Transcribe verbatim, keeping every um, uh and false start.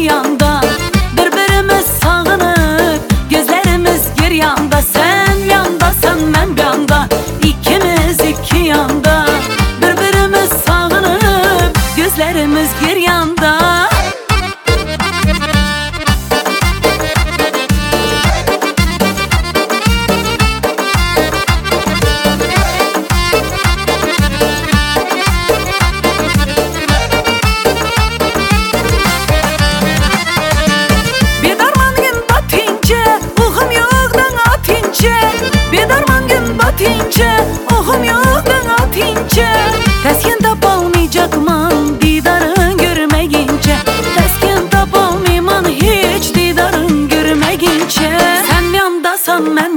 yanda, birbirimiz sağınıp gözlerimiz bir yanda. Sen yandasın, ben bir yanda, ikimiz iki yanda, birbirimiz sağınıp gözlerimiz bir yanda. Ohum yok bana tince, teskin tapolmayacakman didarın görmegince. Teskin tapolmayman hiç didarın görmegince. Sen yandasan ben